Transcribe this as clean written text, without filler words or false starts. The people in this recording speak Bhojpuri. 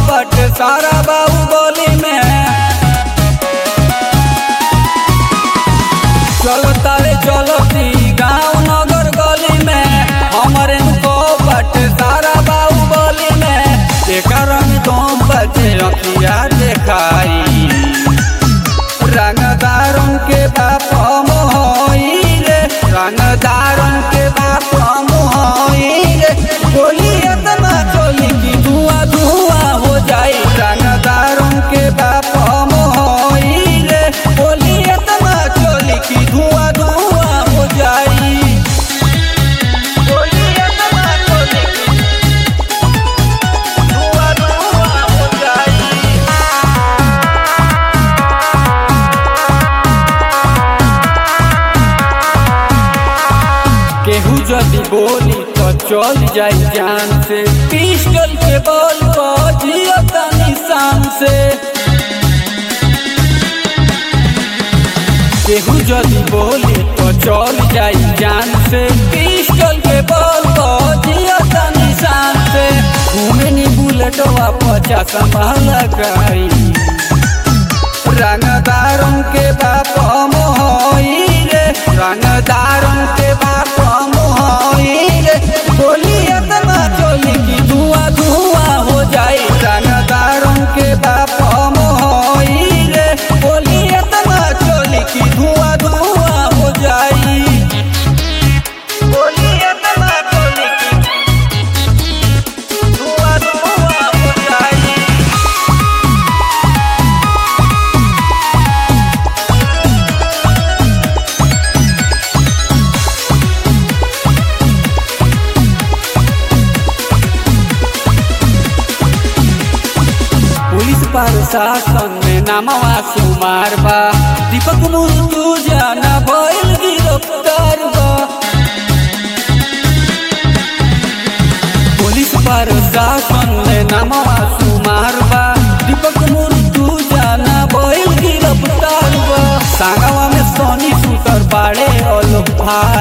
बट सारा बाहुबली में चलो तारे चलती गाँव नगर गली में हमारे को बट सारा बाहुबली में देखा रंग तुम बचे अखिया देखाई रंगदारों के बाप मोहई रे रंगदारों के बाप मोहई रे गोली इतना चोली की धुआं धुआं हो जाए रंगदारों के बाप मोहई रे गोली इतना चोली की धुआं धुआं हो जाए गोली इतना चोली की धुआं धुआं हो जाए। केहू जदि बोली तो चल जाई जान से पिस्टल के बल पर जियता निशान से केहू जदि बोली तो चल जाई जान से पिस्टल के बल पर जियता निशान से घूमे नी बुलेटवा 50 महल गई रंगदारों के बाप मोहई रे रंगदारों के बाप मोहई रे गोली इतना चोली की धुआं धुआं हो जाए रंगदारों के बाप मोहई रे गोली इतना चोली की धुआं धुआं हो जाए गोली इतना चोली की धुआं धुआं हो जाए। पुलिस प्रशासन में नामवा सुमार बा दीपक मुर्तू जाना भइल गिरफ्तार बा पुलिस प्रशासन में नामवा सुमार बा दीपक मुर्तू जाना भइल गिरफ्तार बा सांगवा में सोनी सुतर बाड़े और भाई